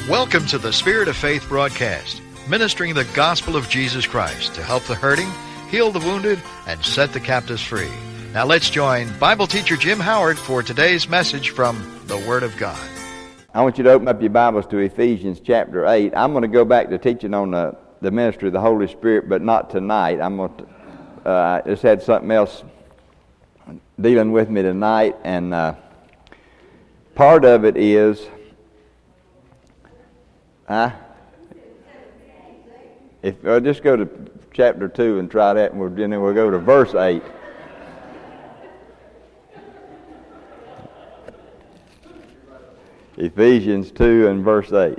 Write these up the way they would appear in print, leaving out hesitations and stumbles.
Welcome to the Spirit of Faith broadcast, ministering the gospel of Jesus Christ to help the hurting, heal the wounded, and set the captives free. Now let's join Bible teacher Jim Howard for today's message from the Word of God. I want you to open up your Bibles to Ephesians chapter 8. I'm going to go back to teaching on the ministry of the Holy Spirit, but not tonight. I'm going to just had something else dealing with me tonight, and part of it is if I'll just go to chapter 2 and try that, and then we'll go to verse 8. Ephesians 2 and verse 8.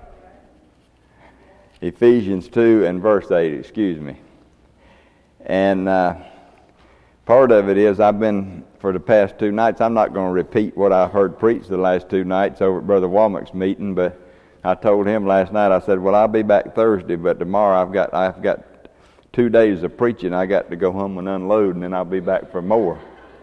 Ephesians 2 and verse 8, excuse me. And part of it is I've been, for the past 2 nights, I'm not going to repeat what I heard preached the last 2 nights over at Brother Womack's meeting, but I told him last night, I said, well, I'll be back Thursday, but tomorrow I've got 2 days of preaching. I got to go home and unload, and then I'll be back for more.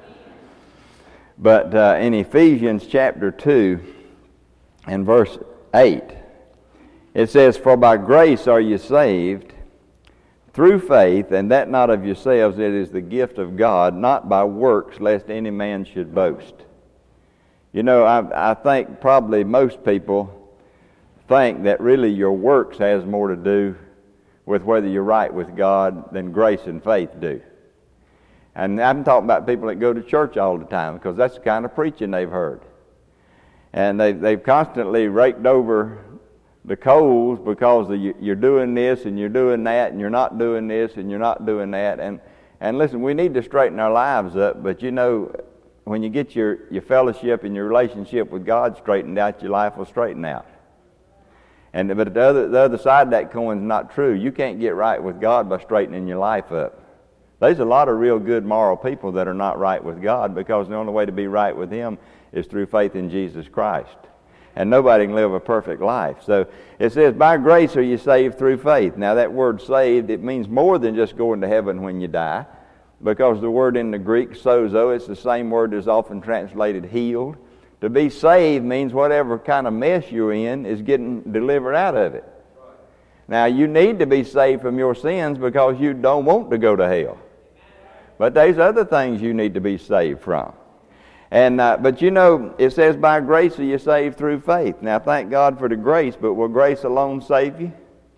But in Ephesians chapter 2 and verse 8, it says, "For by grace are you saved, through faith, and that not of yourselves, it is the gift of God, not by works, lest any man should boast." You know, I think probably most people think that really your works has more to do with whether you're right with God than grace and faith do. And I'm talking about people that go to church all the time, because that's the kind of preaching they've heard. And they've constantly raked over the coals because you're doing this and you're doing that, and you're not doing this and you're not doing that. And listen, we need to straighten our lives up, but you know, when you get your fellowship and your relationship with God straightened out, your life will straighten out. But the other side of that coin is not true. You can't get right with God by straightening your life up. There's a lot of real good moral people that are not right with God, because the only way to be right with Him is through faith in Jesus Christ. And nobody can live a perfect life. So it says, by grace are you saved through faith. Now that word saved, it means more than just going to heaven when you die, because the word in the Greek, sozo, it's the same word that's often translated healed. To be saved means whatever kind of mess you're in is getting delivered out of it. Now, you need to be saved from your sins because you don't want to go to hell. But there's other things you need to be saved from. And but you know, it says, by grace are you saved through faith. Now, thank God for the grace, but will grace alone save you?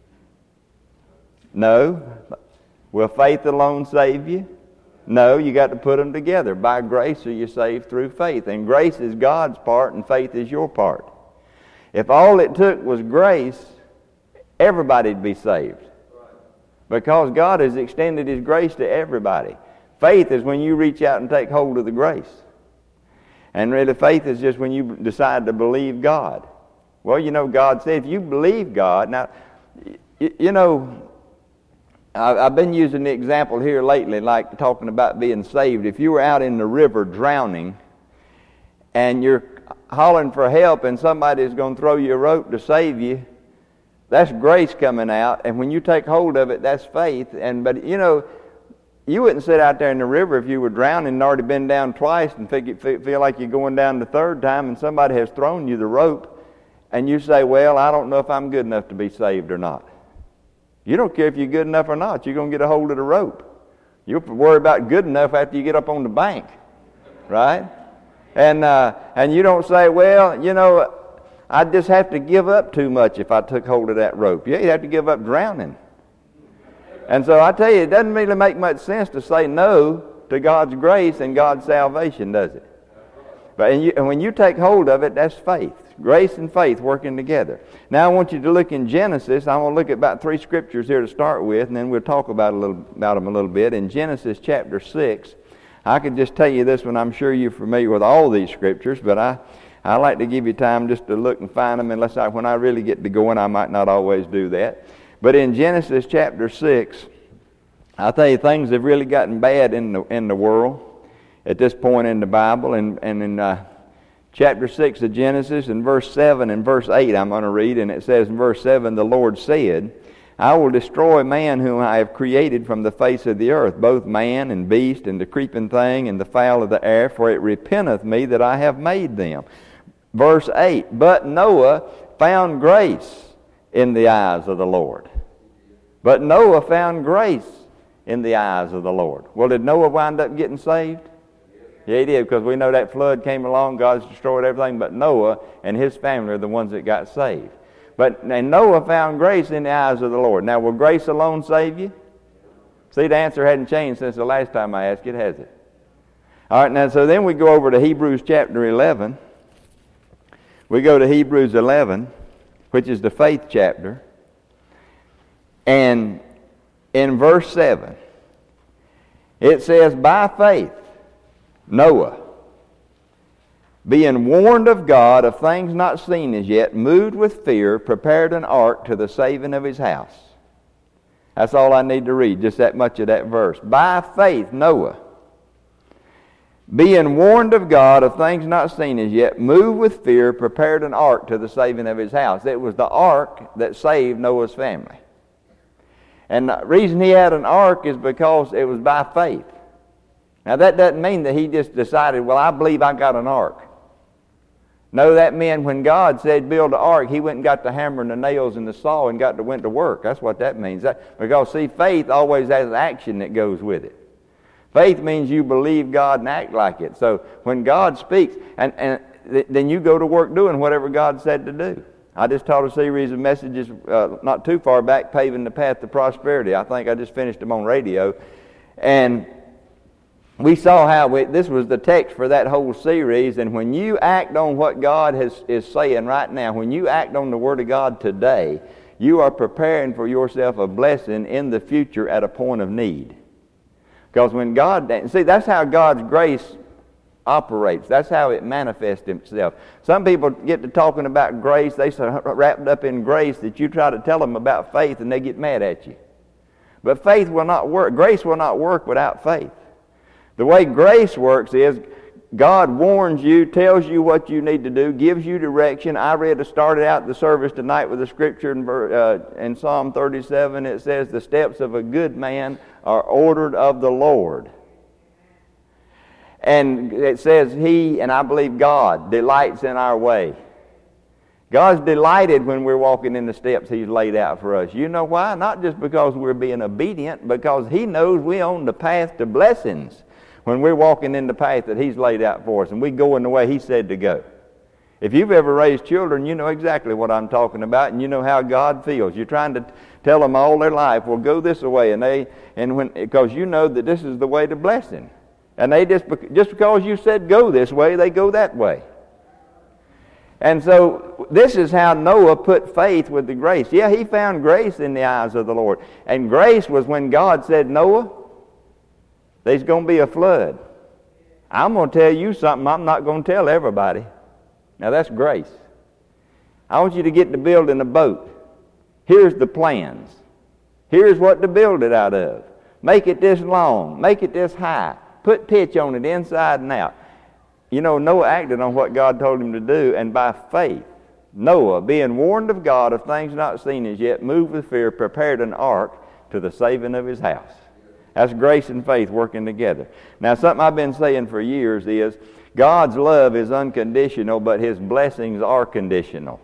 No. Will faith alone save you? No, you got to put them together. By grace are you saved through faith. And grace is God's part and faith is your part. If all it took was grace, everybody'd be saved. Because God has extended His grace to everybody. Faith is when you reach out and take hold of the grace. And really, faith is just when you decide to believe God. Well, you know, God said, if you believe God, now, you know, I've been using the example here lately, like talking about being saved. If you were out in the river drowning and you're hollering for help and somebody's going to throw you a rope to save you, that's grace coming out. And when you take hold of it, that's faith. But you know, you wouldn't sit out there in the river if you were drowning and already been down twice and feel like you're going down the third time and somebody has thrown you the rope and you say, well, I don't know if I'm good enough to be saved or not. You don't care if you're good enough or not. You're going to get a hold of the rope. You'll worry about good enough after you get up on the bank, right? And you don't say, well, you know, I'd just have to give up too much if I took hold of that rope. Yeah, you have to give up drowning. And so I tell you, it doesn't really make much sense to say no to God's grace and God's salvation, does it? But and when you take hold of it, that's faith. Grace and faith working together. Now I want you to look in Genesis. I'm going to look at about 3 scriptures here to start with, and then we'll talk about them a little bit. In Genesis chapter 6, I could just tell you this one. I'm sure you're familiar with all these scriptures, but I like to give you time just to look and find them. When I really get to going, I might not always do that. But in Genesis chapter 6, I tell you, things have really gotten bad in the world at this point in the Bible. And in chapter 6 of Genesis, in verse 7 and verse 8, I'm going to read, and it says in verse 7, the Lord said, I will destroy man whom I have created from the face of the earth, both man and beast, and the creeping thing, and the fowl of the air, for it repenteth me that I have made them. verse 8, but Noah found grace in the eyes of the Lord. But Noah found grace in the eyes of the Lord. Well, did Noah wind up getting saved? Yeah, he did, because we know that flood came along, God's destroyed everything, but Noah and his family are the ones that got saved. And Noah found grace in the eyes of the Lord. Now, will grace alone save you? See, the answer hadn't changed since the last time I asked it, has it? All right, now, so then we go over to Hebrews chapter 11. We go to Hebrews 11, which is the faith chapter. And in verse 7, it says, by faith, Noah, being warned of God of things not seen as yet, moved with fear, prepared an ark to the saving of his house. That's all I need to read, just that much of that verse. By faith, Noah, being warned of God of things not seen as yet, moved with fear, prepared an ark to the saving of his house. It was the ark that saved Noah's family. And the reason he had an ark is because it was by faith. Now that doesn't mean that he just decided, well, I believe I got an ark. No, that meant when God said build an ark, he went and got the hammer and the nails and the saw and went to work. That's what that means. Because see, faith always has action that goes with it. Faith means you believe God and act like it. So when God speaks, and then you go to work doing whatever God said to do. I just taught a series of messages not too far back, Paving the Path to Prosperity. I think I just finished them on radio. And we saw how this was the text for that whole series. And when you act on what God is saying right now, when you act on the Word of God today, you are preparing for yourself a blessing in the future at a point of need. Because when God, see, that's how God's grace operates. That's how it manifests itself. Some people get to talking about grace. They're so wrapped up in grace that you try to tell them about faith and they get mad at you. But faith will not work. Grace will not work without faith. The way grace works is God warns you, tells you what you need to do, gives you direction. Started out the service tonight with a scripture in Psalm 37. It says, the steps of a good man are ordered of the Lord. And it says he, and I believe God, delights in our way. God's delighted when we're walking in the steps he's laid out for us. You know why? Not just because we're being obedient, because he knows we're on the path to blessings when we're walking in the path that he's laid out for us and we go in the way he said to go. If you've ever raised children, you know exactly what I'm talking about, and you know how God feels. You're trying to tell them all their life, well, go this way, because you know that this is the way to blessing. And they just because you said go this way, they go that way. And so this is how Noah put faith with the grace. Yeah, he found grace in the eyes of the Lord. And grace was when God said, Noah, there's going to be a flood. I'm going to tell you something I'm not going to tell everybody. Now that's grace. I want you to get to building a boat. Here's the plans. Here's what to build it out of. Make it this long. Make it this high. Put pitch on it inside and out. You know, Noah acted on what God told him to do, and by faith, Noah, being warned of God of things not seen as yet, moved with fear, prepared an ark to the saving of his house. That's grace and faith working together. Now, something I've been saying for years is God's love is unconditional, but his blessings are conditional.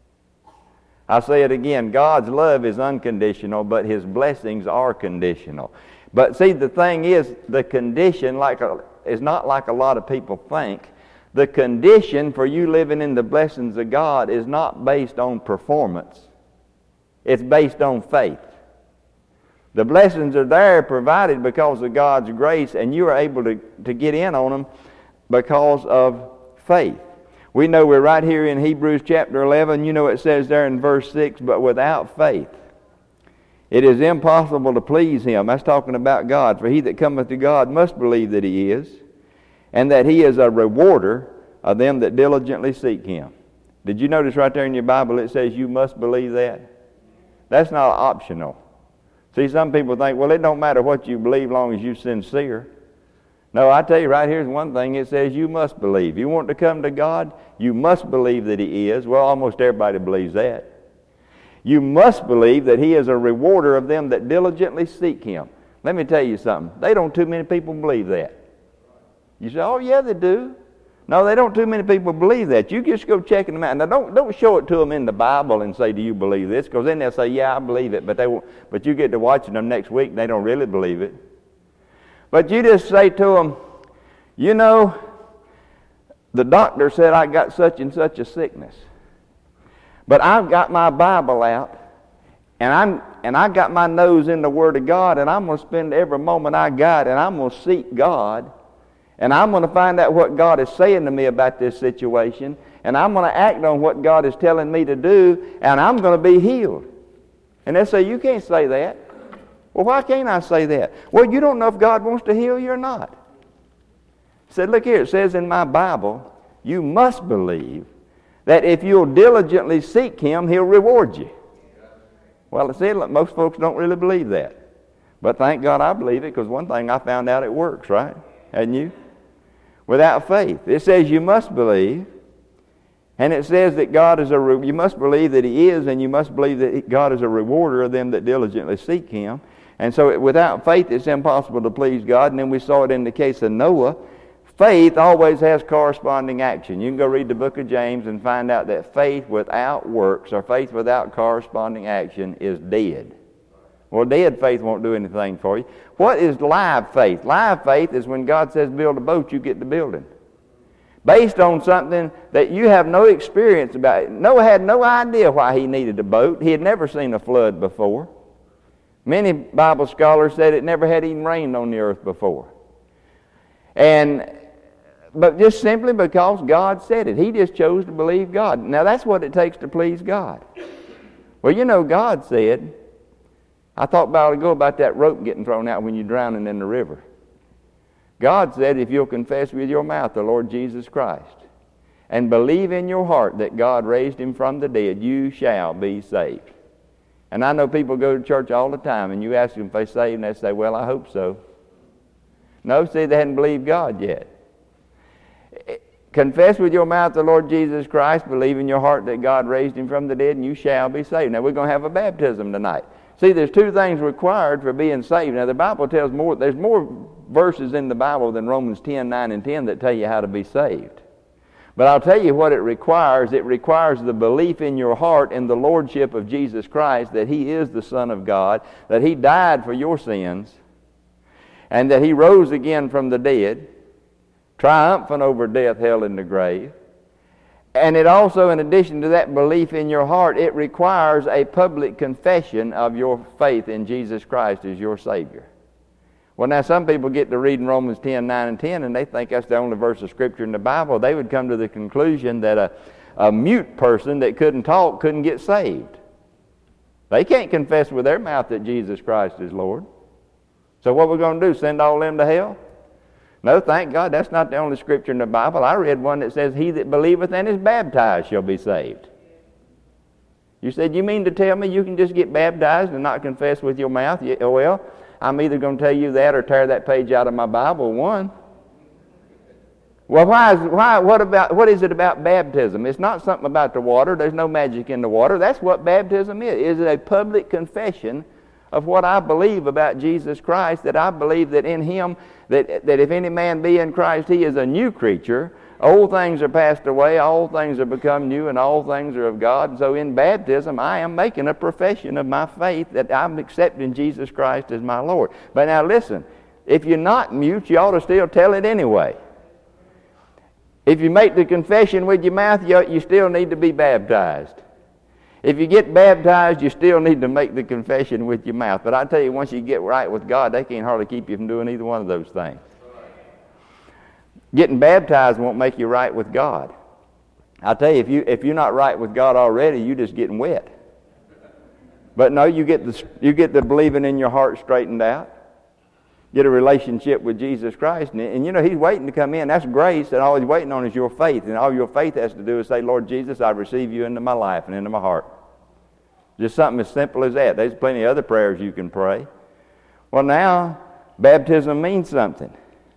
I say it again, God's love is unconditional, but his blessings are conditional. But see, the thing is, the condition is not like a lot of people think. The condition for you living in the blessings of God is not based on performance. It's based on faith. The blessings are there provided because of God's grace, and you are able to get in on them because of faith. We know we're right here in Hebrews chapter 11. You know it says there in verse 6, but without faith it is impossible to please him. That's talking about God. For he that cometh to God must believe that he is, and that he is a rewarder of them that diligently seek him. Did you notice right there in your Bible it says you must believe that? That's not optional. See, some people think, well, it don't matter what you believe as long as you're sincere. No, I tell you right here's one thing. It says you must believe. You want to come to God, you must believe that he is. Well, almost everybody believes that. You must believe that he is a rewarder of them that diligently seek him. Let me tell you something. Too many people believe that. You say, oh, yeah, they do. No, they don't too many people believe that. You just go checking them out. Now, don't show it to them in the Bible and say, do you believe this? Because then they'll say, yeah, I believe it. But they won't. But you get to watching them next week and they don't really believe it. But you just say to them, you know, the doctor said I got such and such a sickness. But I've got my Bible out, and I got my nose in the Word of God, and I'm going to spend every moment I got, and I'm going to seek God, and I'm going to find out what God is saying to me about this situation, and I'm going to act on what God is telling me to do, and I'm going to be healed. And they say, you can't say that. Well, why can't I say that? Well, you don't know if God wants to heal you or not. He said, look here, it says in my Bible, you must believe that if you'll diligently seek Him, He'll reward you. Well, I said, look, most folks don't really believe that. But thank God I believe it, because one thing I found out, it works, right? Hadn't you? Without faith. It says you must believe, and it says that God is you must believe that He is, and you must believe that God is a rewarder of them that diligently seek Him. And so without faith, it's impossible to please God. And then we saw it in the case of Noah. Faith always has corresponding action. You can go read the book of James and find out that faith without works, or faith without corresponding action, is dead. Well, dead faith won't do anything for you. What is live faith? Live faith is when God says build a boat, you get to building. Based on something that you have no experience about. Noah had no idea why he needed a boat. He had never seen a flood before. Many Bible scholars said it never had even rained on the earth before. But just simply because God said it. He just chose to believe God. Now that's what it takes to please God. Well, you know, God said, I thought about that rope getting thrown out when you're drowning in the river. God said, if you'll confess with your mouth the Lord Jesus Christ and believe in your heart that God raised Him from the dead, you shall be saved. And I know people go to church all the time, and you ask them if they're saved, and they say, well, I hope so. No, see, they hadn't believed God yet. Confess with your mouth the Lord Jesus Christ, believe in your heart that God raised Him from the dead, and you shall be saved. Now, we're going to have a baptism tonight. See, there's two things required for being saved. Now, the Bible tells there's more verses in the Bible than Romans 10, 9, and 10 that tell you how to be saved. But I'll tell you what it requires. It requires the belief in your heart in the Lordship of Jesus Christ, that He is the Son of God, that He died for your sins, and that He rose again from the dead, triumphant over death, hell, and the grave. And it also, in addition to that belief in your heart, it requires a public confession of your faith in Jesus Christ as your Savior. Well, now some people get to reading Romans 10, 9, and 10, and they think that's the only verse of Scripture in the Bible. They would come to the conclusion that a mute person that couldn't talk couldn't get saved. They can't confess with their mouth that Jesus Christ is Lord. So what we're going to do, send all them to hell? No, thank God, that's not the only Scripture in the Bible. I read one that says, he that believeth and is baptized shall be saved. You said, you mean to tell me you can just get baptized and not confess with your mouth? Yeah, well, I'm either going to tell you that or tear that page out of my Bible, one. Well, what is it about baptism? It's not something about the water. There's no magic in the water. That's what baptism is. Is it a public confession of what I believe about Jesus Christ, that I believe that in Him, that if any man be in Christ, he is a new creature. Old things are passed away, all things are become new, and all things are of God. And so in baptism, I am making a profession of my faith that I'm accepting Jesus Christ as my Lord. But now listen, if you're not mute, you ought to still tell it anyway. If you make the confession with your mouth, you still need to be baptized. If you get baptized, you still need to make the confession with your mouth. But I tell you, once you get right with God, they can't hardly keep you from doing either one of those things. Getting baptized won't make you right with God. I tell you, if you're not right with God already, you're just getting wet. But no, you get the believing in your heart straightened out. Get a relationship with Jesus Christ. And you know, He's waiting to come in. That's grace, and all He's waiting on is your faith. And all your faith has to do is say, Lord Jesus, I receive you into my life and into my heart. Just something as simple as that. There's plenty of other prayers you can pray. Well, now, baptism means something.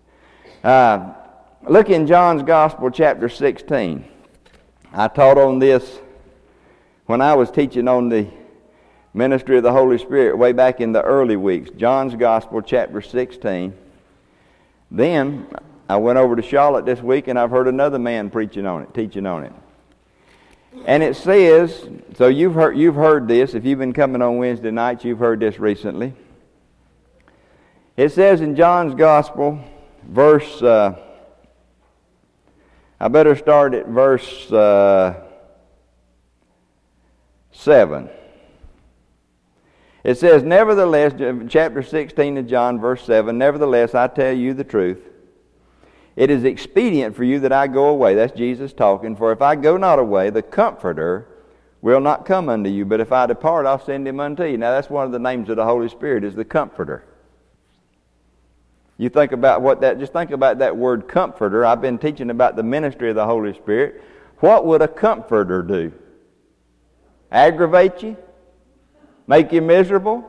Look in John's Gospel, chapter 16. I taught on this when I was teaching on the ministry of the Holy Spirit way back in the early weeks. John's Gospel, chapter 16. Then, I went over to Charlotte this week, and I've heard another man teaching on it. And it says, so you've heard this. If you've been coming on Wednesday nights, you've heard this recently. It says in John's Gospel, I better start at verse 7. It says, nevertheless, chapter 16 of John, verse 7, nevertheless, I tell you the truth. It is expedient for you that I go away. That's Jesus talking. For if I go not away, the Comforter will not come unto you. But if I depart, I'll send him unto you. Now, that's one of the names of the Holy Spirit, is the Comforter. You think about just think about that word Comforter. I've been teaching about the ministry of the Holy Spirit. What would a Comforter do? Aggravate you? Make you miserable?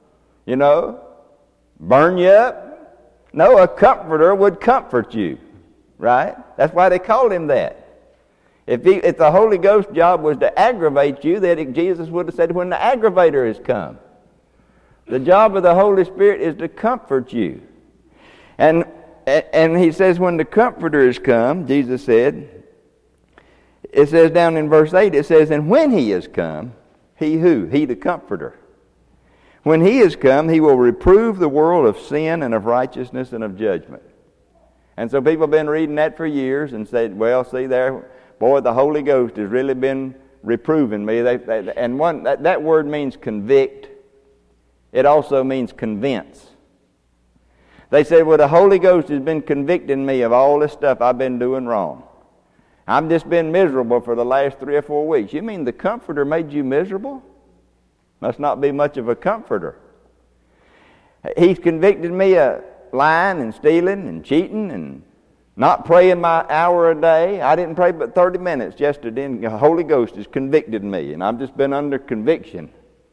Burn you up? No, a Comforter would comfort you, right? That's why they called him that. If the Holy Ghost job was to aggravate you, then Jesus would have said, when the aggravator has come. The job of the Holy Spirit is to comfort you. And he says, when the Comforter has come, Jesus said, it says down in verse 8, it says, and when he has come, he who? He the Comforter. When he is come, he will reprove the world of sin and of righteousness and of judgment. And so people have been reading that for years and said, well, see there, boy, the Holy Ghost has really been reproving me. That word means convict. It also means convince. They said, well, the Holy Ghost has been convicting me of all this stuff I've been doing wrong. I've just been miserable for the last 3 or 4 weeks. You mean the Comforter made you miserable? Must not be much of a comforter. He's convicted me of lying and stealing and cheating and not praying my hour a day. I didn't pray but 30 minutes yesterday, and the Holy Ghost has convicted me, and I've just been under conviction.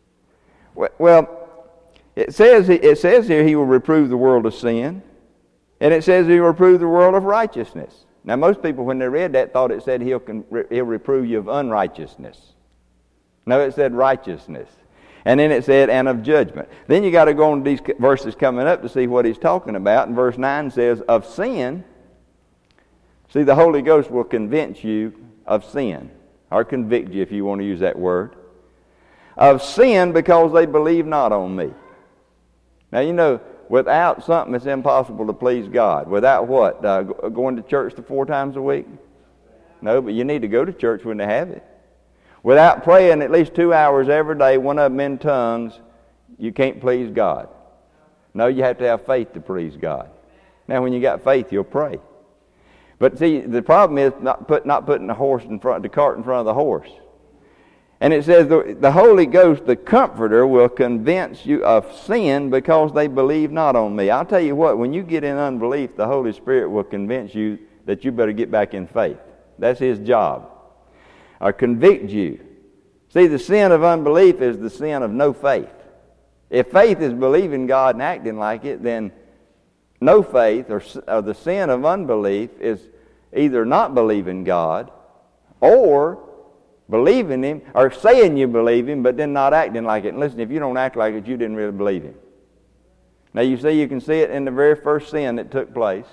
Well, it says here he will reprove the world of sin, and it says he will reprove the world of righteousness. Now, most people, when they read that, thought it said he'll reprove you of unrighteousness. No, it said righteousness. And then it said, and of judgment. Then you got to go on to these verses coming up to see what he's talking about. And verse 9 says, of sin. See, the Holy Ghost will convince you of sin. Or convict you, if you want to use that word. Of sin, because they believe not on me. Now, without something, it's impossible to please God. Without what? Going to church 4 times a week? No, but you need to go to church when they have it. Without praying at least 2 hours every day, one of them in tongues, you can't please God. No, you have to have faith to please God. Now, when you got faith, you'll pray. But see, the problem is not putting the cart in front of the horse. And it says the Holy Ghost, the Comforter, will convince you of sin because they believe not on me. I'll tell you what, when you get in unbelief, the Holy Spirit will convince you that you better get back in faith. That's his job. Or convict you. See, the sin of unbelief is the sin of no faith. If faith is believing God and acting like it, then no faith or the sin of unbelief is either not believing God or believing him, or saying you believe him but then not acting like it. And listen, if you don't act like it, you didn't really believe him. Now you can see it in the very first sin that took place.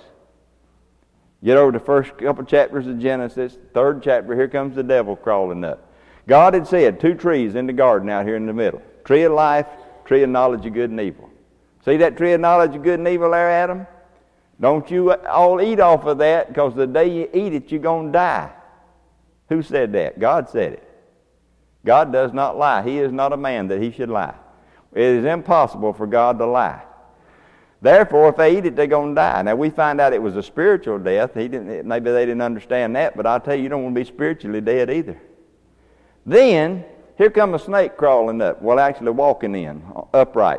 Get over the first couple chapters of Genesis, 3rd chapter, here comes the devil crawling up. God had said 2 trees in the garden out here in the middle. Tree of life, tree of knowledge of good and evil. See that tree of knowledge of good and evil there, Adam? Don't you all eat off of that, because the day you eat it, you're going to die. Who said that? God said it. God does not lie. He is not a man that he should lie. It is impossible for God to lie. Therefore, if they eat it, they're going to die. Now, we find out it was a spiritual death. Maybe they didn't understand that, but I'll tell you, you don't want to be spiritually dead either. Then, here come a snake crawling up. Well, actually walking in, upright.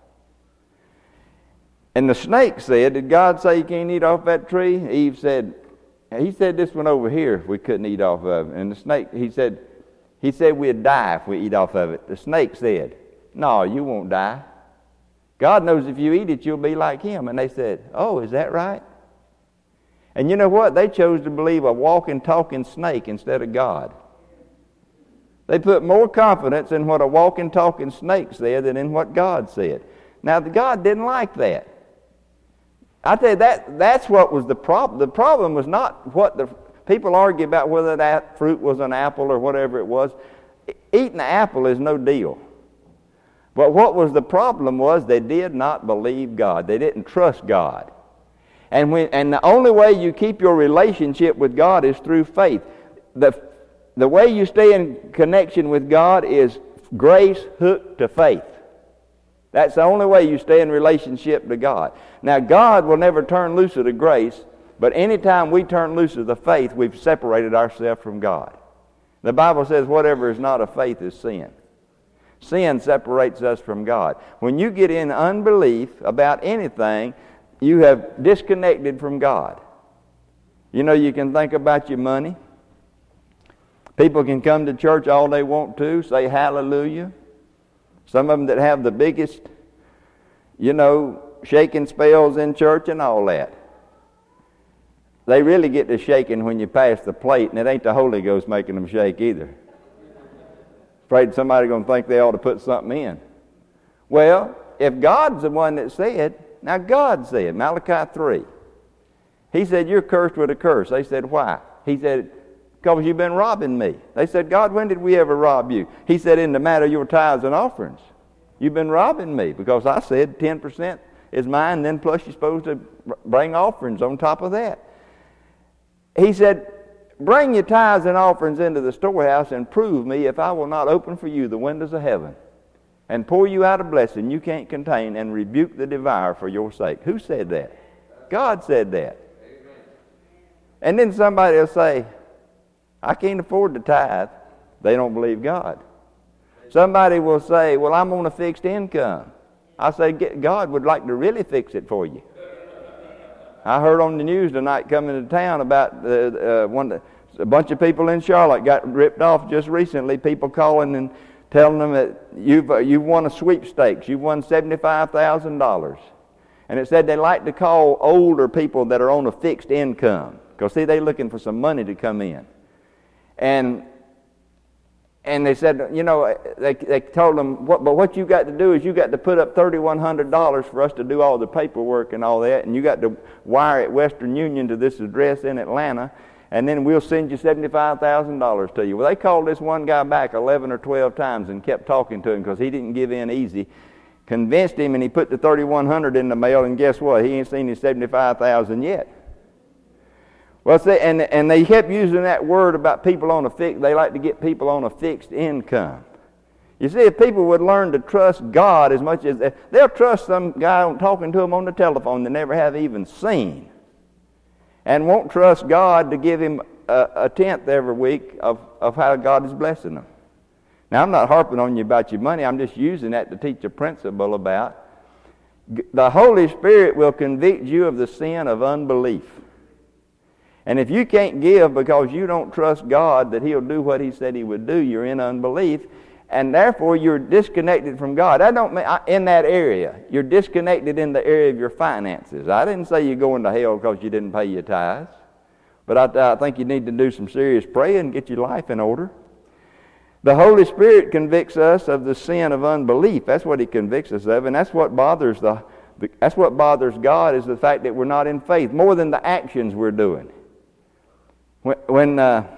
And the snake said, did God say you can't eat off that tree? Eve said, he said this one over here we couldn't eat off of. And the snake, he said we'd die if we eat off of it. The snake said, no, you won't die. God knows if you eat it, you'll be like him. And they said, oh, is that right? And you know what? They chose to believe a walking, talking snake instead of God. They put more confidence in what a walking, talking snake said than in what God said. Now, God didn't like that. I tell you, that's what was the problem. The problem was not what the people argue about whether that fruit was an apple or whatever it was. Eating an apple is no deal. But what was the problem was they did not believe God. They didn't trust God. And the only way you keep your relationship with God is through faith. The way you stay in connection with God is grace hooked to faith. That's the only way you stay in relationship to God. Now, God will never turn loose of the grace, but anytime we turn loose of the faith, we've separated ourselves from God. The Bible says whatever is not of faith is sin. Sin separates us from God. When you get in unbelief about anything, you have disconnected from God. You know, you can think about your money. People can come to church all they want to, say hallelujah. Some of them that have the biggest, shaking spells in church and all that. They really get to shaking when you pass the plate, and it ain't the Holy Ghost making them shake either. Afraid somebody's going to think they ought to put something in. Well, if God's the one that said, now God said, Malachi 3, He said, you're cursed with a curse. They said, why? He said, because you've been robbing me. They said, God, when did we ever rob you? He said, in the matter of your tithes and offerings. You've been robbing me because I said 10% is mine, then plus you're supposed to bring offerings on top of that. He said, bring your tithes and offerings into the storehouse and prove me if I will not open for you the windows of heaven and pour you out a blessing you can't contain and rebuke the devourer for your sake. Who said that? God said that. And then somebody will say, I can't afford to tithe. They don't believe God. Somebody will say, well, I'm on a fixed income. I say, God would like to really fix it for you. I heard on the news tonight coming to town about a bunch of people in Charlotte got ripped off just recently. People calling and telling them that you've won a sweepstakes. You've won $75,000. And it said they like to call older people that are on a fixed income. Because, see, they're looking for some money to come in. And they said, they told them, but what you got to do is you got to put up $3,100 for us to do all the paperwork and all that, and you got to wire at Western Union to this address in Atlanta, and then we'll send you $75,000 to you. Well, they called this one guy back 11 or 12 times and kept talking to him because he didn't give in easy. Convinced him, and he put the $3,100 in the mail, and guess what? He ain't seen his $75,000 yet. Well, see, and they kept using that word about people on a fixed, they like to get people on a fixed income. You see, if people would learn to trust God as much as, they'll trust some guy talking to them on the telephone they never have even seen, and won't trust God to give him a tenth every week of how God is blessing them. Now, I'm not harping on you about your money. I'm just using that to teach a principle about. The Holy Spirit will convict you of the sin of unbelief. And if you can't give because you don't trust God that He'll do what He said He would do, you're in unbelief, and therefore you're disconnected from God. I don't mean in that area. You're disconnected in the area of your finances. I didn't say you're going to hell because you didn't pay your tithes, but I think you need to do some serious praying and get your life in order. The Holy Spirit convicts us of the sin of unbelief. That's what He convicts us of, and that's what bothers God is the fact that we're not in faith more than the actions we're doing. When the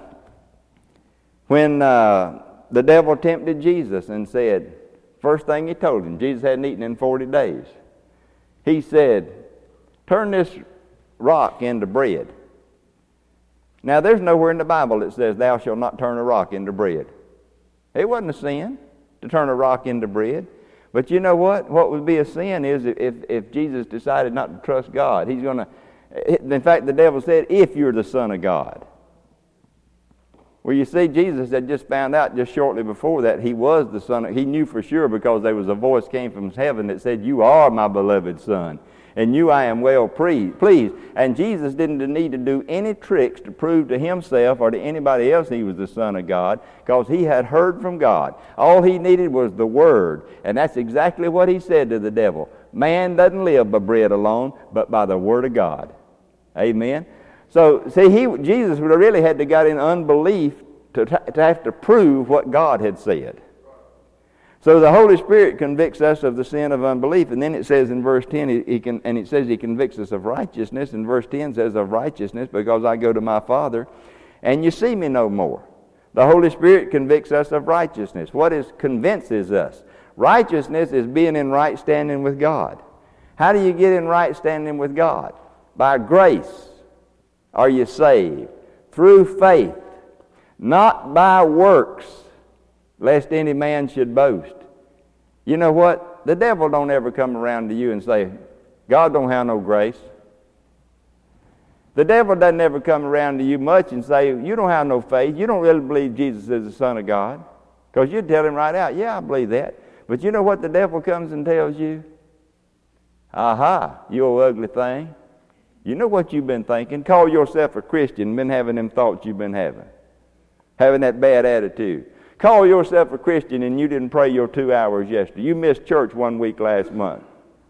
devil tempted Jesus and said, first thing he told him, Jesus hadn't eaten in 40 days. He said, turn this rock into bread. Now, there's nowhere in the Bible that says, thou shalt not turn a rock into bread. It wasn't a sin to turn a rock into bread. But you know what? What would be a sin is if Jesus decided not to trust God. He's going to, in fact, the devil said, if you're the Son of God. Well, you see, Jesus had just found out just shortly before that He was the Son. He knew for sure because there was a voice came from heaven that said, you are my beloved Son, and you I am well pleased. And Jesus didn't need to do any tricks to prove to Himself or to anybody else He was the Son of God because He had heard from God. All He needed was the Word, and that's exactly what He said to the devil. Man doesn't live by bread alone, but by the Word of God. Amen? So, see, Jesus really had to get in unbelief to have to prove what God had said. So the Holy Spirit convicts us of the sin of unbelief. And then it says in verse 10, He convicts us of righteousness. And verse 10 says of righteousness, because I go to my Father, and you see me no more. The Holy Spirit convicts us of righteousness. What convinces us? Righteousness is being in right standing with God. How do you get in right standing with God? By grace are you saved, through faith, not by works, lest any man should boast. You know what? The devil don't ever come around to you and say, God don't have no grace. The devil doesn't ever come around to you much and say, you don't have no faith. You don't really believe Jesus is the Son of God. Because you tell him right out, yeah, I believe that. But you know what the devil comes and tells you? Aha, you old ugly thing. You know what you've been thinking. Call yourself a Christian, been having them thoughts you've been having that bad attitude. Call yourself a Christian and you didn't pray your 2 hours yesterday. You missed church 1 week last month.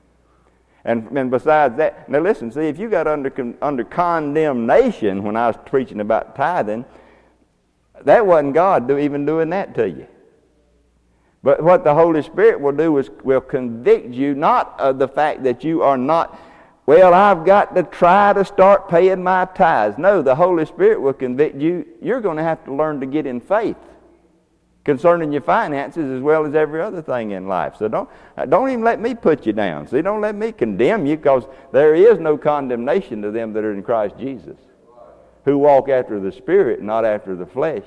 And besides that, now listen, see, if you got under condemnation when I was preaching about tithing, that wasn't God even doing that to you. But what the Holy Spirit will do is will convict you not of the fact that you are not, well, I've got to try to start paying my tithes. No, the Holy Spirit will convict you. You're going to have to learn to get in faith concerning your finances as well as every other thing in life. So don't even let me put you down. See, don't let me condemn you, because there is no condemnation to them that are in Christ Jesus, who walk after the Spirit, not after the flesh.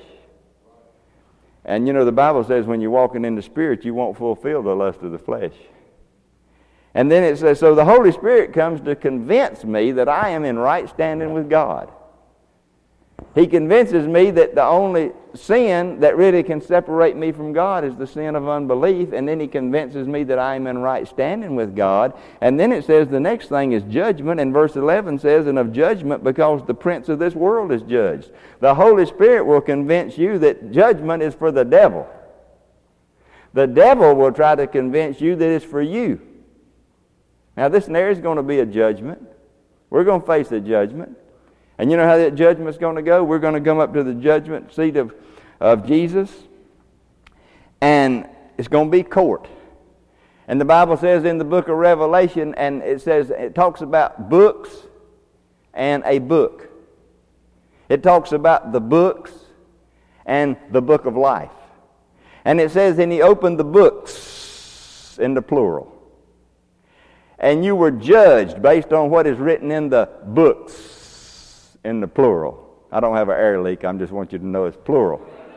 And you know, the Bible says when you're walking in the Spirit, you won't fulfill the lust of the flesh. And then it says, so the Holy Spirit comes to convince me that I am in right standing with God. He convinces me that the only sin that really can separate me from God is the sin of unbelief. And then he convinces me that I am in right standing with God. And then it says the next thing is judgment. And verse 11 says, and of judgment because the prince of this world is judged. The Holy Spirit will convince you that judgment is for the devil. The devil will try to convince you that it's for you. Now there's going to be a judgment. We're going to face a judgment. And you know how that judgment's going to go? We're going to come up to the judgment seat of Jesus, and it's going to be court. And the Bible says in the book of Revelation, and it talks about books and a book. It talks about the books and the book of life. And it says, and he opened the books in the plural. And you were judged based on what is written in the books in the plural. I don't have an air leak. I just want you to know it's plural.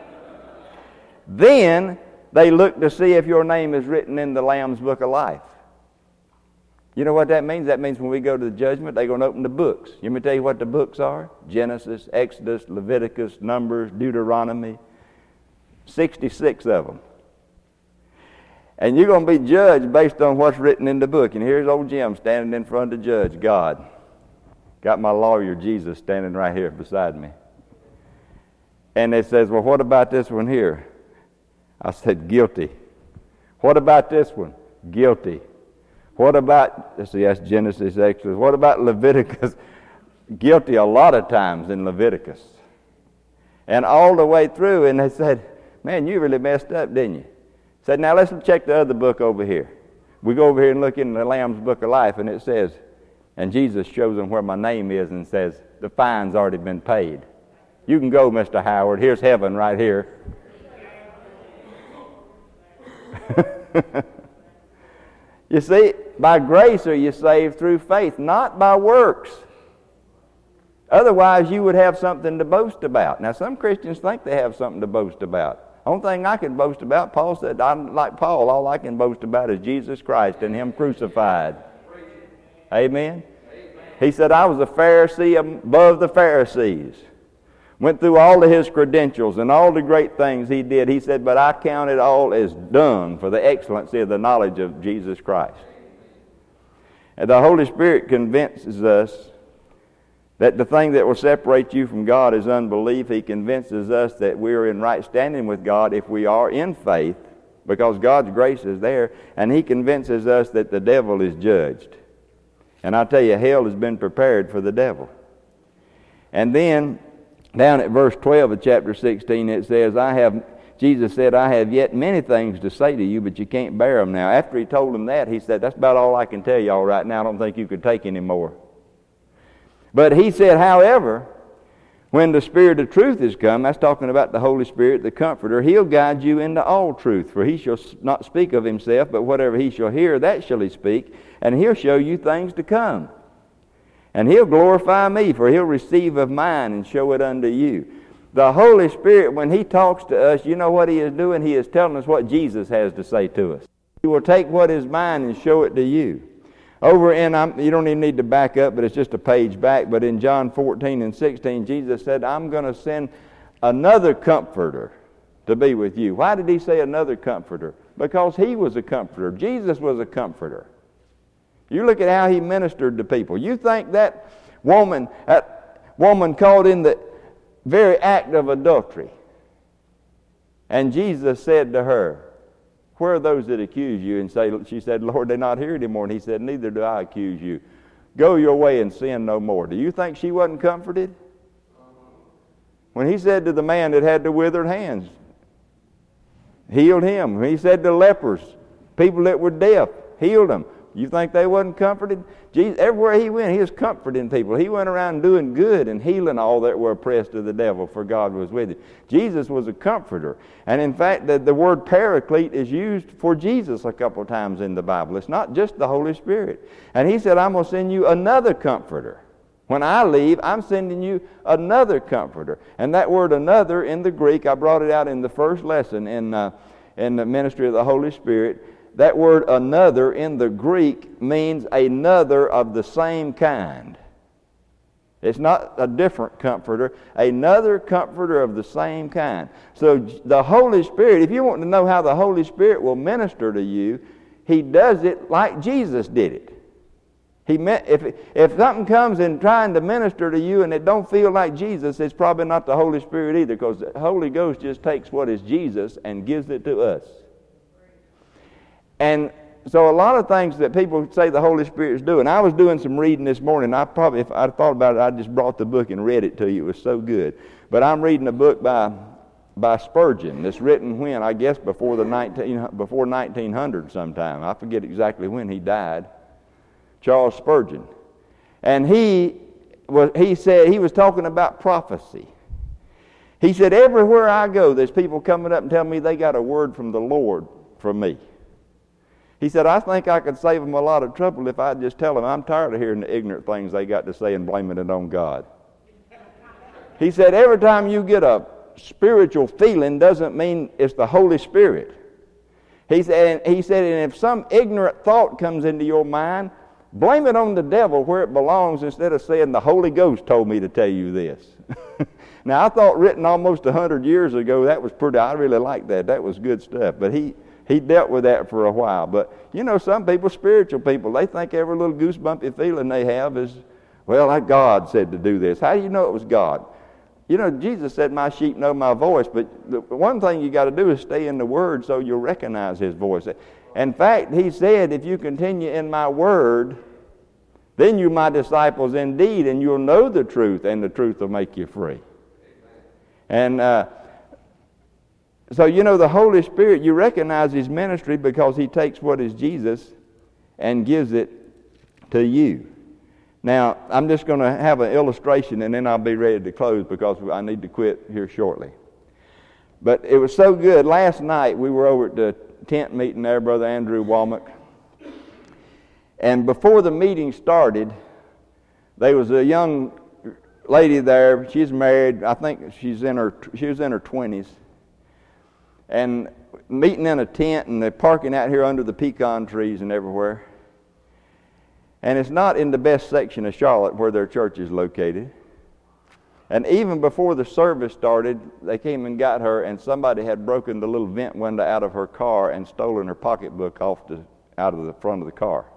Then they look to see if your name is written in the Lamb's book of life. You know what that means? That means when we go to the judgment, they're going to open the books. You want me to tell you what the books are? Genesis, Exodus, Leviticus, Numbers, Deuteronomy. 66 of them. And you're going to be judged based on what's written in the book. And here's old Jim standing in front of the judge, God. Got my lawyer, Jesus, standing right here beside me. And it says, well, what about this one here? I said, guilty. What about this one? Guilty. What about, let's see, that's Genesis, Exodus. What about Leviticus? Guilty a lot of times in Leviticus. And all the way through, and they said, man, you really messed up, didn't you? Said, now let's check the other book over here. We go over here and look in the Lamb's book of life, and it says, and Jesus shows them where my name is and says, the fine's already been paid. You can go, Mr. Howard. Here's heaven right here. You see, by grace are you saved through faith, not by works. Otherwise, you would have something to boast about. Now, some Christians think they have something to boast about. Only thing I can boast about, Paul said, I'm like Paul, all I can boast about is Jesus Christ and Him crucified. Amen? He said, I was a Pharisee above the Pharisees. Went through all of his credentials and all the great things he did. He said, but I count it all as dung for the excellency of the knowledge of Jesus Christ. And the Holy Spirit convinces us that the thing that will separate you from God is unbelief. He convinces us that we are in right standing with God if we are in faith, because God's grace is there. And He convinces us that the devil is judged. And I tell you, hell has been prepared for the devil. And then, down at verse 12 of chapter 16, it says, Jesus said, I have yet many things to say to you, but you can't bear them now. After he told them that, he said, that's about all I can tell y'all right now. I don't think you could take any more. But he said, however, when the Spirit of truth is come, that's talking about the Holy Spirit, the Comforter, he'll guide you into all truth. For he shall not speak of himself, but whatever he shall hear, that shall he speak, and he'll show you things to come. And he'll glorify me, for he'll receive of mine and show it unto you. The Holy Spirit, when he talks to us, you know what he is doing? He is telling us what Jesus has to say to us. He will take what is mine and show it to you. Over in, you don't even need to back up, but it's just a page back, but in John 14 and 16, Jesus said, I'm going to send another comforter to be with you. Why did he say another comforter? Because he was a comforter. Jesus was a comforter. You look at how he ministered to people. You think that woman caught in the very act of adultery. And Jesus said to her, where are those that accuse you? And she said, Lord, they're not here anymore. And he said, neither do I accuse you. Go your way and sin no more. Do you think she wasn't comforted? When he said to the man that had the withered hands, healed him. When he said to lepers, people that were deaf, healed them. You think they wasn't comforted? Jesus, everywhere he went, he was comforting people. He went around doing good and healing all that were oppressed of the devil, for God was with him. Jesus was a comforter. And in fact, the word paraclete is used for Jesus a couple of times in the Bible. It's not just the Holy Spirit. And he said, I'm going to send you another comforter. When I leave, I'm sending you another comforter. And that word another in the Greek, I brought it out in the first lesson in the ministry of the Holy Spirit. That word another in the Greek means another of the same kind. It's not a different comforter, another comforter of the same kind. So the Holy Spirit, if you want to know how the Holy Spirit will minister to you, he does it like Jesus did it. If something comes in trying to minister to you and it don't feel like Jesus, it's probably not the Holy Spirit either, because the Holy Ghost just takes what is Jesus and gives it to us. And so a lot of things that people say the Holy Spirit is doing. I was doing some reading this morning. If I'd thought about it, I just brought the book and read it to you. It was so good. But I'm reading a book by Spurgeon that's written when? I guess before 1900 sometime. I forget exactly when he died. Charles Spurgeon. And he said he was talking about prophecy. He said, everywhere I go, there's people coming up and telling me they got a word from the Lord for me. He said, I think I could save them a lot of trouble if I'd just tell them I'm tired of hearing the ignorant things they got to say and blaming it on God. He said, every time you get a spiritual feeling doesn't mean it's the Holy Spirit. He said, and if some ignorant thought comes into your mind, blame it on the devil where it belongs instead of saying the Holy Ghost told me to tell you this. Now, I thought written almost 100 years ago, that was I really liked that. That was good stuff. But he dealt with that for a while. But, you know, some people, spiritual people, they think every little goosebumpy feeling they have is, well, that God said to do this. How do you know it was God? You know, Jesus said, my sheep know my voice. But the one thing you got to do is stay in the Word so you'll recognize His voice. In fact, He said, if you continue in my Word, then you my disciples indeed, and you'll know the truth, and the truth will make you free. And so, you know, the Holy Spirit, you recognize His ministry because He takes what is Jesus and gives it to you. Now, I'm just going to have an illustration and then I'll be ready to close because I need to quit here shortly. But it was so good. Last night we were over at the tent meeting there, Brother Andrew Womack. And before the meeting started, there was a young lady there. She's married. I think she was in her 20s. And meeting in a tent, and they're parking out here under the pecan trees and everywhere. And it's not in the best section of Charlotte where their church is located. And even before the service started, they came and got her, and somebody had broken the little vent window out of her car and stolen her pocketbook out of the front of the car.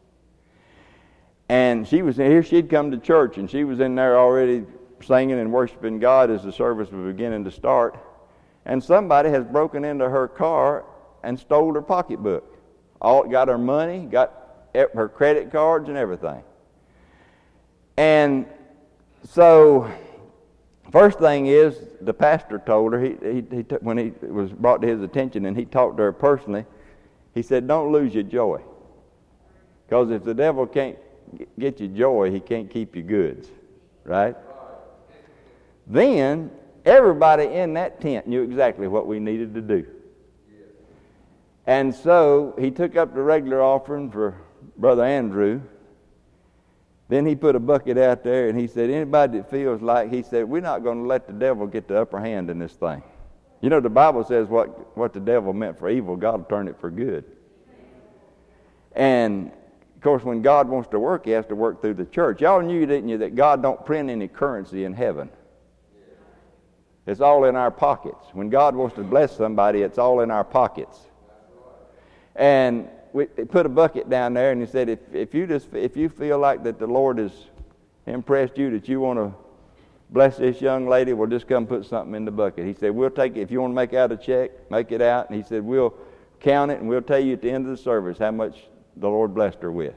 And she was here. She'd come to church, and she was in there already singing and worshiping God as the service was beginning to start. And somebody has broken into her car and stole her pocketbook. Got her money, got her credit cards and everything. And so First thing is, the pastor told her, when he was brought to his attention and he talked to her personally, he said, don't lose your joy. Because if the devil can't get you joy, he can't keep you goods. Right? Then, everybody in that tent knew exactly what we needed to do. And so, he took up the regular offering for Brother Andrew. Then he put a bucket out there and he said, anybody that feels like, he said, we're not going to let the devil get the upper hand in this thing. You know, the Bible says what the devil meant for evil, God will turn it for good. And, of course, when God wants to work, he has to work through the church. Y'all knew, didn't you, that God don't print any currency in heaven? It's all in our pockets. When God wants to bless somebody, it's all in our pockets. And we put a bucket down there, and he said, if you feel like that the Lord has impressed you, that you want to bless this young lady, well, just come put something in the bucket. He said, we'll take it. If you want to make out a check, make it out. And he said, we'll count it, and we'll tell you at the end of the service how much the Lord blessed her with.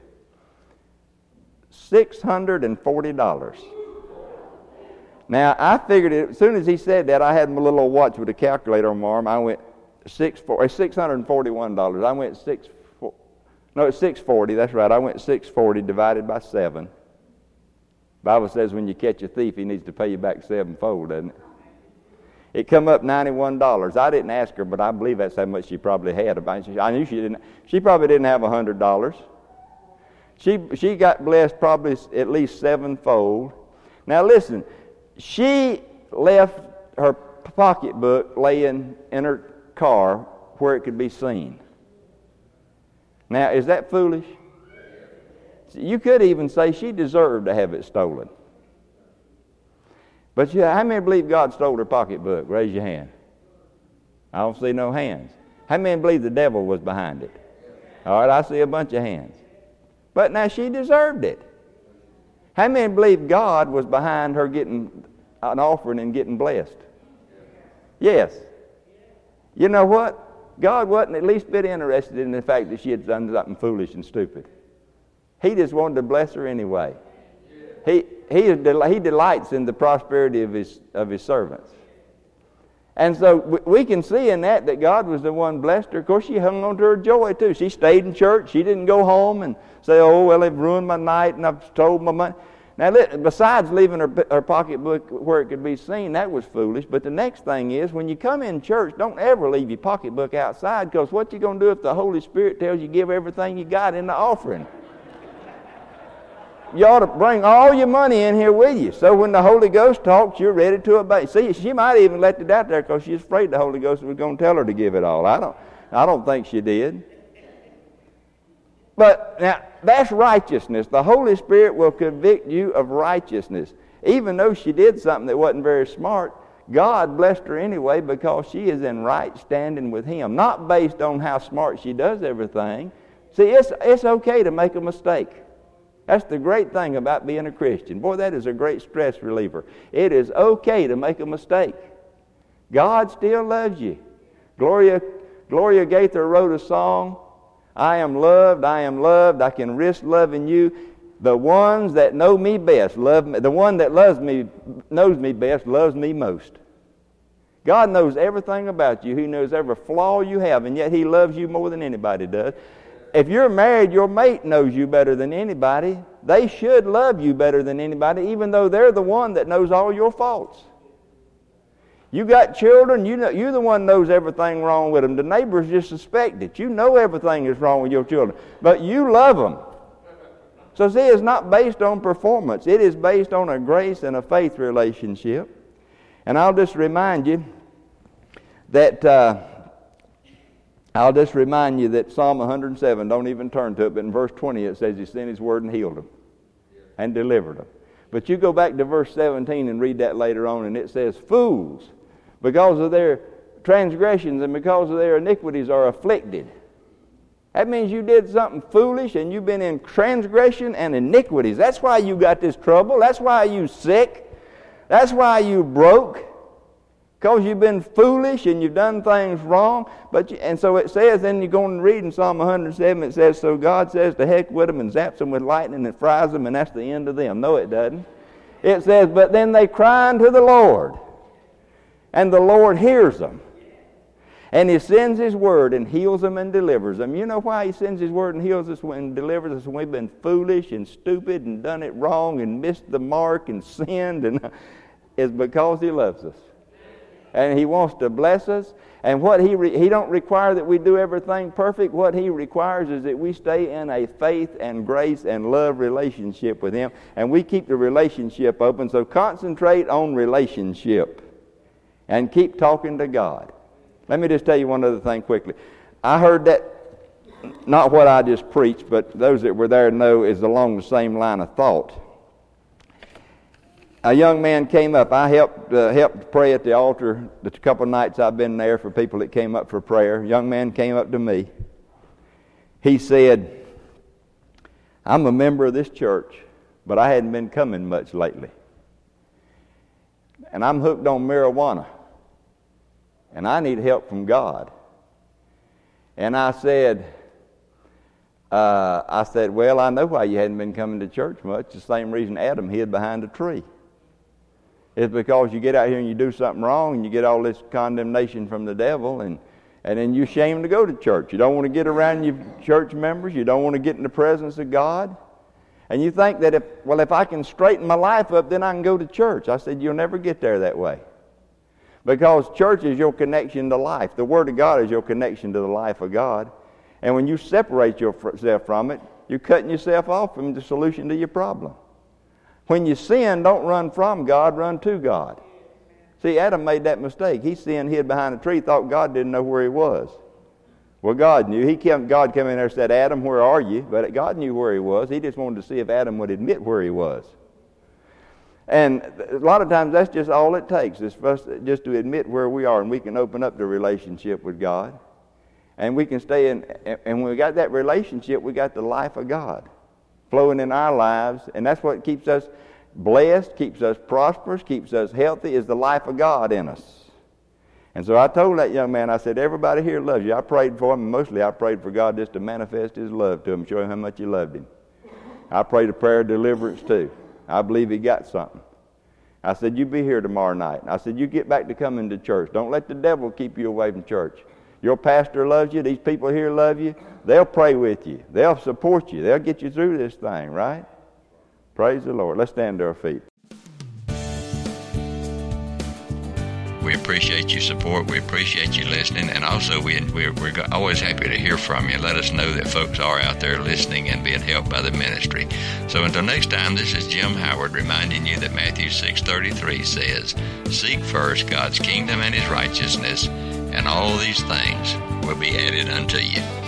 $640. Now, I figured it, as soon as he said that, I had my little watch with a calculator on my arm. I went $641. I went it's 640, that's right. I went 640 divided by 7. The Bible says when you catch a thief, he needs to pay you back sevenfold, doesn't it? It come up $91. I didn't ask her, but I believe that's how much she probably had. I knew she didn't. She probably didn't have $100. She got blessed probably at least sevenfold. Now listen, she left her pocketbook laying in her car where it could be seen. Now, is that foolish? You could even say she deserved to have it stolen. But how many believe God stole her pocketbook? Raise your hand. I don't see no hands. How many believe the devil was behind it? All right, I see a bunch of hands. But now she deserved it. How many believe God was behind her getting an offering and getting blessed? Yes. You know what? God wasn't at least a bit interested in the fact that she had done something foolish and stupid. He just wanted to bless her anyway. He delights in the prosperity of his servants. And so we can see in that God was the one blessed her. Of course, she hung on to her joy too. She stayed in church. She didn't go home and say, oh, well, they've ruined my night and I've stole my money. Now, besides leaving her pocketbook where it could be seen, that was foolish. But the next thing is, when you come in church, don't ever leave your pocketbook outside, because what you going to do if the Holy Spirit tells you give everything you got in the offering? You ought to bring all your money in here with you, so when the Holy Ghost talks, you're ready to obey. See, she might even left it out there because she's afraid the Holy Ghost was going to tell her to give it all. I don't think she did. But now, that's righteousness. The Holy Spirit will convict you of righteousness. Even though she did something that wasn't very smart, God blessed her anyway because she is in right standing with Him. Not based on how smart she does everything. See, it's okay to make a mistake. That's the great thing about being a Christian. Boy, that is a great stress reliever. It is okay to make a mistake. God still loves you. Gloria Gaither wrote a song, I am loved, I can risk loving you. The ones that know me best love me. The one that knows me best, loves me most. God knows everything about you. He knows every flaw you have, and yet He loves you more than anybody does. If you're married, your mate knows you better than anybody. They should love you better than anybody, even though they're the one that knows all your faults. You got children, you're the one knows everything wrong with them. The neighbors just suspect it. You know everything is wrong with your children, but you love them. So see, it's not based on performance. It is based on a grace and a faith relationship. And I'll just remind you that Psalm 107, don't even turn to it, but in verse 20 it says He sent His word and healed them and delivered them. But you go back to verse 17 and read that later on, and it says, fools, because of their transgressions and because of their iniquities, are afflicted. That means you did something foolish and you've been in transgression and iniquities. That's why you got this trouble. That's why you're sick. That's why you broke. Because you've been foolish and you've done things wrong. And so it says, then you go and read in Psalm 107, it says, so God says to heck with them and zaps them with lightning and fries them, and that's the end of them. No, it doesn't. It says, but then they cry unto the Lord, and the Lord hears them. And He sends His word and heals them and delivers them. You know why He sends His word and heals us and delivers us when we've been foolish and stupid and done it wrong and missed the mark and sinned? And it's because He loves us. And He wants to bless us. And what He don't require that we do everything perfect. What He requires is that we stay in a faith and grace and love relationship with Him. And we keep the relationship open. So concentrate on relationship. And keep talking to God. Let me just tell you one other thing quickly. I heard that, not what I just preached, but those that were there know is along the same line of thought. A young man came up. I helped pray at the altar the couple of nights I've been there for people that came up for prayer. A young man came up to me. He said, I'm a member of this church, but I hadn't been coming much lately. And I'm hooked on marijuana. And I need help from God. And I said, well, I know why you hadn't been coming to church much. The same reason Adam hid behind a tree. It's because you get out here and you do something wrong and you get all this condemnation from the devil and then you're ashamed to go to church. You don't want to get around your church members. You don't want to get in the presence of God. And you think that if I can straighten my life up, then I can go to church. I said, you'll never get there that way. Because church is your connection to life. The Word of God is your connection to the life of God. And when you separate yourself from it, you're cutting yourself off from the solution to your problem. When you sin, don't run from God, run to God. See, Adam made that mistake. He sinned, hid behind a tree, thought God didn't know where he was. Well, God knew. God came in there and said, Adam, where are you? But God knew where he was. He just wanted to see if Adam would admit where he was. And a lot of times that's just all it takes is for us just to admit where we are, and we can open up the relationship with God. And we can stay in, and when we got that relationship, we got the life of God flowing in our lives. And that's what keeps us blessed, keeps us prosperous, keeps us healthy, is the life of God in us. And so I told that young man, I said, everybody here loves you. I prayed for him, and mostly I prayed for God just to manifest His love to him, show him how much He loved him. I prayed a prayer of deliverance too. I believe he got something. I said, you be here tomorrow night. I said, you get back to coming to church. Don't let the devil keep you away from church. Your pastor loves you. These people here love you. They'll pray with you. They'll support you. They'll get you through this thing, right? Praise the Lord. Let's stand to our feet. We appreciate your support. We appreciate you listening. And also, we're always happy to hear from you. Let us know that folks are out there listening and being helped by the ministry. So until next time, this is Jim Howard reminding you that Matthew 6:33 says, seek first God's kingdom and His righteousness, and all these things will be added unto you.